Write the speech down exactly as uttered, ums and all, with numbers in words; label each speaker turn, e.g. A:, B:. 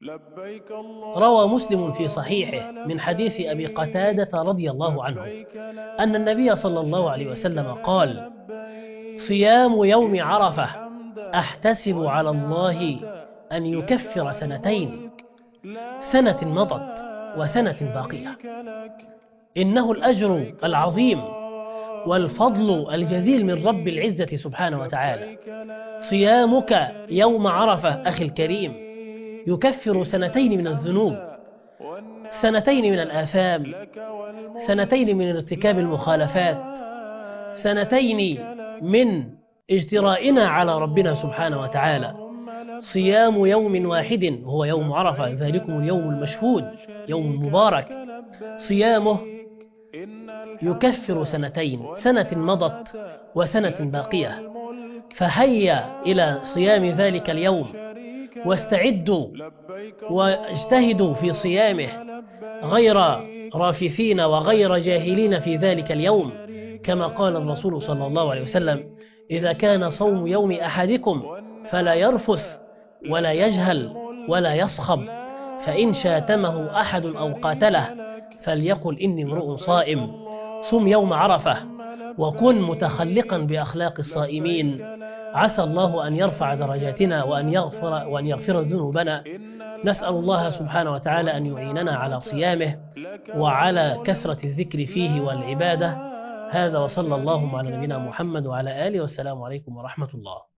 A: روى مسلم في صحيحه من حديث أبي قتادة رضي الله عنه أن النبي صلى الله عليه وسلم قال: صيام يوم عرفة أحتسب على الله أن يكفر سنتين، سنة مضت وسنة باقية. إنه الأجر العظيم والفضل الجزيل من رب العزة سبحانه وتعالى. صيامك يوم عرفة أخي الكريم يكفر سنتين من الذنوب، سنتين من الآثام، سنتين من ارتكاب المخالفات، سنتين من اجترائنا على ربنا سبحانه وتعالى. صيام يوم واحد هو يوم عرفة، ذلكم اليوم المشهود يوم مبارك، صيامه يكفر سنتين، سنة مضت وسنة باقية. فهيا إلى صيام ذلك اليوم، واستعدوا واجتهدوا في صيامه غير رافثين وغير جاهلين في ذلك اليوم، كما قال الرسول صلى الله عليه وسلم: إذا كان صوم يوم أحدكم فلا يرفث ولا يجهل ولا يصخب، فإن شاتمه أحد أو قاتله فليقل إني امرؤ صائم. صم يوم عرفة وكن متخلقا بأخلاق الصائمين، عسى الله أن يرفع درجاتنا وأن يغفر, وأن يغفر ذنوبنا. نسأل الله سبحانه وتعالى أن يعيننا على صيامه وعلى كثرة الذكر فيه والعبادة. هذا وصلى الله على نبينا محمد وعلى آله، والسلام عليكم ورحمة الله.